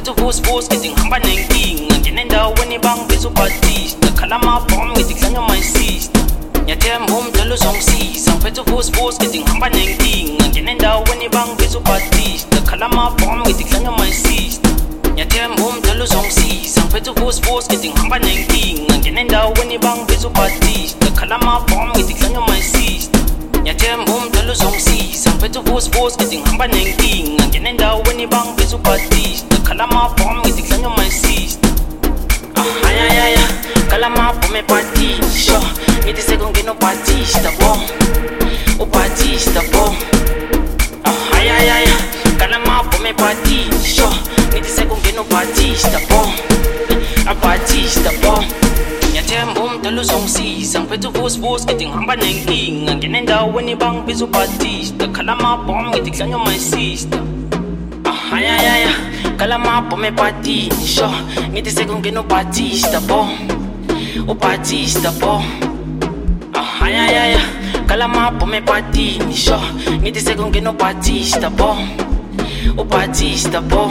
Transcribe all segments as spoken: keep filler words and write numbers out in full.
Sangphethu vusvus ngithi ngihamba nenkinga ngena endaweni bangibizwa ubhatista khala amabhomu ngithi kuhlanya my sister ngiyathemba umdala uzongisiza ngiphethe vusvus ngithi ngihamba nenkinga ngena endaweni bangibizwa ubhatista khala amabhomu ngithi kuhlanya my sister ngiyathemba umdala uzongisiza ngiphethe vusvus ngithi ngihamba nenkinga ngena endaweni bangibizwa ubhatista khala amabhomu ngithi kuhlanya my sister ngiyathemba umdala uzongisiza ngiphethe vusvus ngithi ngihamba nenkinga ngena endaweni bangibizwa ubhatista khala amabhomu ngithi kuhlanya my sister ayayaya khala amabhomu ebhatini sho ngithi sekungena ubhatista bo ubhatista bo ayayaya khala amabhomu ebhatini sho ngithi sekungena ubhatista bo abhatista bo ngiyathemba umdala uzongisiza ngiphethe vusvus ngithi ngihamba nenkinga ngena endaweni bangibizwa ubhatista khala amabhomu ngithi kuhlanya my sister ayayaya khala amabhomu ebhatini sho ngithi sekungena ubhatista bo ubhatista bo ayayaya khala amabhomu ebhatini sho ngithi sekungena ubhatista bo ubhatista bo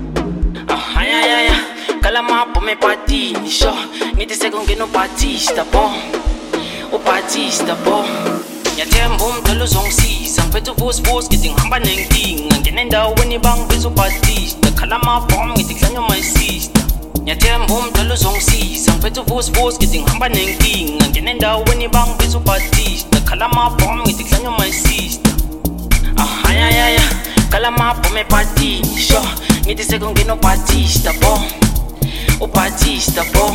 ayayaya khala amabhomu ebhatini sho ngithi sekungena ubhatista bo ubhatista bo ngiyathemba umdala uzongisiza ngiphethe vusvus ngithi ngihamba nenkinga ngena endaweni bangibizwa ubhatista khala amabhomu ngithi kuhlanya my sister ngiyathemba umdala uzongisiza ngiphethe vusvus ngithi ngihamba nenkinga ngena endaweni bangibizwa ubhatista khala amabhomu ngithi kuhlanya my sister ayayaya khala amabhomu ebhatini sho ngithi sekungena ubhatista bo ubhatista bo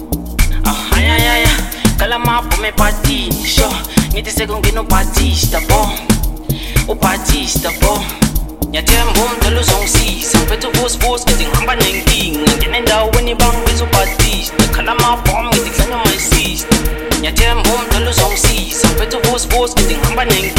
ayayaya khala amabhomu ebhatini sho ngithi sekungena ubhatista bo ubhatista bo ngiyathemba umdala uzongisiza ngiphethe vusvus ngithi ngihamba nenkinga ngena endaweni bangibizwa ubhatista khala amabhomu ngithi kuhlanya my sister ngiyathemba umdala uzongisiza ngiphethe vusvus ngithi ngihamba nenkinga